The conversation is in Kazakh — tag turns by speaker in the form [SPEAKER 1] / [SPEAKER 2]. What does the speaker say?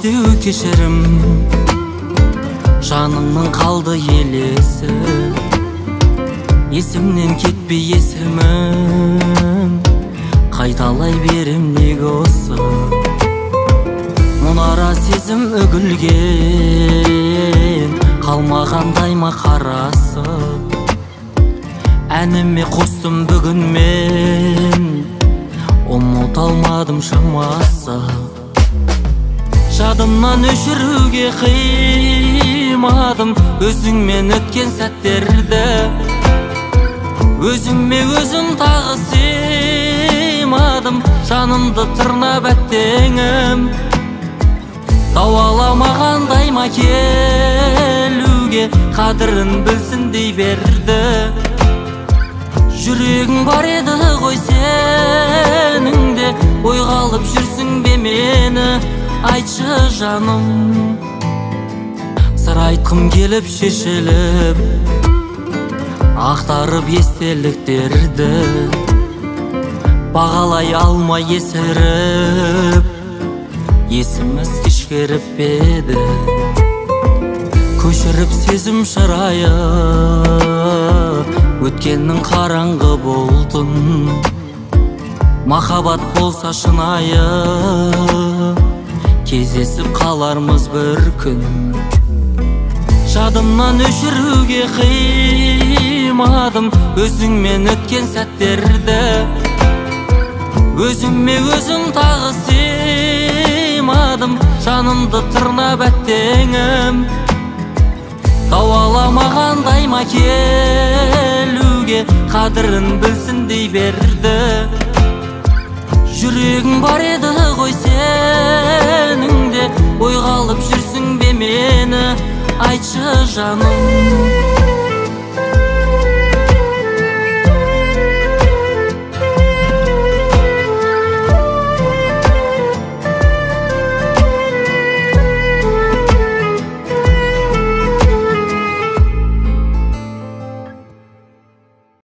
[SPEAKER 1] иштеу кешірім, жаныңның қалды елесі, есімнен кетпей есімім, қайталай берем неге осы. Мұнара сезім үгілген, қалмағандай ма қарасы, әніме қостым бүгін мен, ұмыта алмадым шамасы. Жадымнан өшіруге қимадым өзіңмен өткен сәттерді, өзіме өзім тағы сыймадым, жанымды тырнап әттеңім. Тауаламағандай ма келуге, қадірін білсін дей берді. Жүрегің бар еді ғой сенің де, ойға алып жүрсің бе мені, айтшы жаным. Сыр айтқым келіп шешіліп, ақтарып естеліктерді, бағалай алмай есіріп, есіміз кешкеріп беді. Көшіріп сезім шырайы, өткеннің қараңғы болдың. Махаббат болса шынайы, кездесіп қалармыз бір күн. Жадымнан өшіруге қимадым өзіңмен өткен сәттерді, өзіме өзім тағы сыймадым, жанымды тырнап әттеңім. Тауаламағандай ма келуге, қадірін білсін дей берді. Жүрегің бар еді ғой сенің де, ойға алып жүрсің бе мені, айтшы жаным.